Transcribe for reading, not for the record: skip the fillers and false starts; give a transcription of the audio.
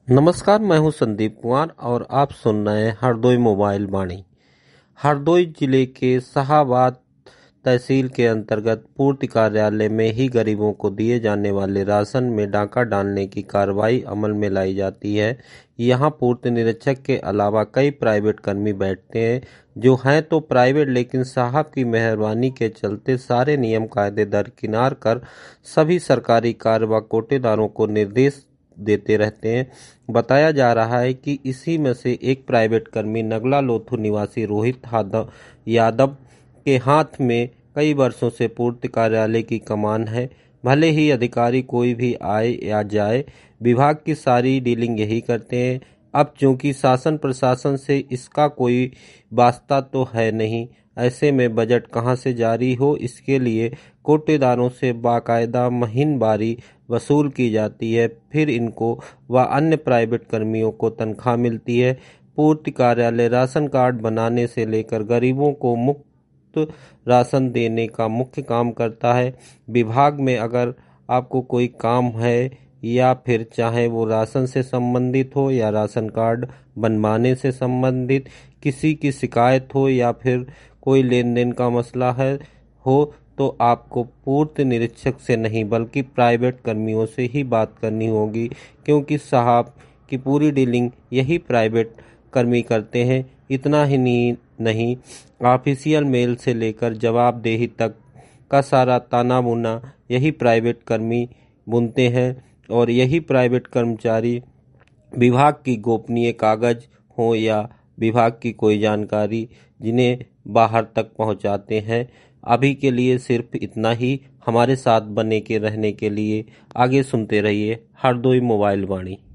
नमस्कार, मैं हूं संदीप कुमार और आप सुन रहे हैं हरदोई मोबाइल वाणी। हरदोई जिले के शाहाबाद तहसील के अंतर्गत पूर्ति कार्यालय में ही गरीबों को दिए जाने वाले राशन में डाका डालने की कार्रवाई अमल में लाई जाती है। यहां पूर्ति निरीक्षक के अलावा कई प्राइवेट कर्मी बैठते हैं, जो हैं तो प्राइवेट, लेकिन साहब की मेहरबानी के चलते सारे नियम कायदे दरकिनार कर सभी सरकारी कार्य व कोटेदारों को निर्देश देते रहते हैं। बताया जा रहा है कि इसी में से एक प्राइवेट कर्मी नगला लोथू निवासी रोहित यादव के हाथ में कई वर्षों से पूर्ति कार्यालय की कमान है। भले ही अधिकारी कोई भी आए या जाए, विभाग की सारी डीलिंग यही करते हैं। अब चूंकि शासन प्रशासन से इसका कोई वास्ता तो है नहीं, ऐसे में बजट कहां से जारी हो, इसके लिए कोटेदारों से बाकायदा महीनवारी वसूल की जाती है। फिर इनको व अन्य प्राइवेट कर्मियों को तनख्वाह मिलती है। पूर्ति कार्यालय राशन कार्ड बनाने से लेकर गरीबों को मुफ्त राशन देने का मुख्य काम करता है। विभाग में अगर आपको कोई काम है या फिर चाहे वो राशन से संबंधित हो या राशन कार्ड बनवाने से संबंधित किसी की शिकायत हो या फिर कोई लेन देन का मसला है हो, तो आपको पूर्ति निरीक्षक से नहीं बल्कि प्राइवेट कर्मियों से ही बात करनी होगी, क्योंकि साहब की पूरी डीलिंग यही प्राइवेट कर्मी करते हैं। इतना ही नहीं, ऑफिशियल मेल से लेकर जवाबदेही तक का सारा ताना बुना यही प्राइवेट कर्मी बुनते हैं और यही प्राइवेट कर्मचारी विभाग की गोपनीय कागज हो या विभाग की कोई जानकारी जिन्हें बाहर तक पहुंचाते हैं। अभी के लिए सिर्फ इतना ही। हमारे साथ बने के रहने के लिए आगे सुनते रहिए हरदोई मोबाइल वाणी।